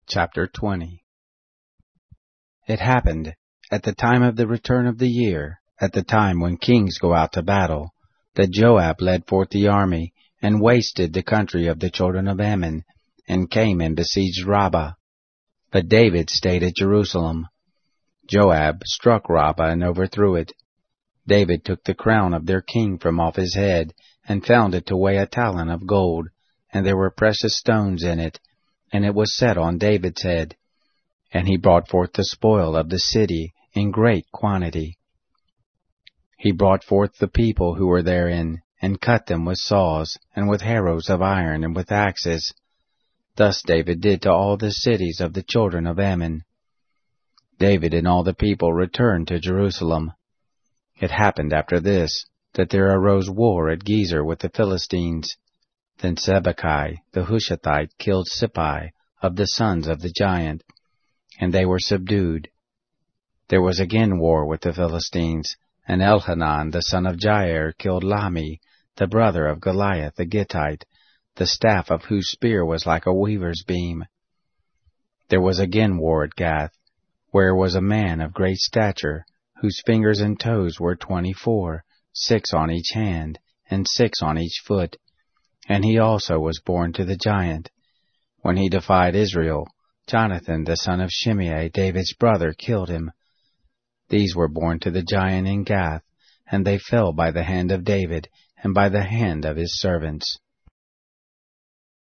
Chapter 20. It happened, at the time of the return of the year, at the time when kings go out to battle, that Joab led forth the army, and wasted the country of the children of Ammon, and came and besieged Rabbah. But David stayed at Jerusalem. Joab struck Rabbah and overthrew it. David took the crown of their king from off his head, and found it to weigh a talent of gold, and there were precious stones in it, and it was set on David's head. And he brought forth the spoil of the city in great quantity. He brought forth the people who were therein, and cut them with saws, and with harrows of iron, and with axes. Thus David did to all the cities of the children of Ammon. David and all the people returned to Jerusalem. It happened after this, that there arose war at Gezer with the Philistines. Then Sibbecai the Hushathite killed Sippai of the sons of the giant, and they were subdued. There was again war with the Philistines, and Elhanan the son of Jair killed Lahmi, the brother of Goliath the Gittite, the staff of whose spear was like a weaver's beam. There was again war at Gath, where was a man of great stature, whose fingers and toes were 24, 6 on each hand, and 6 on each foot. And he also was born to the giant. When he defied Israel, Jonathan the son of Shimei, David's brother, killed him. These were born to the giant in Gath, and they fell by the hand of David, and by the hand of his servants.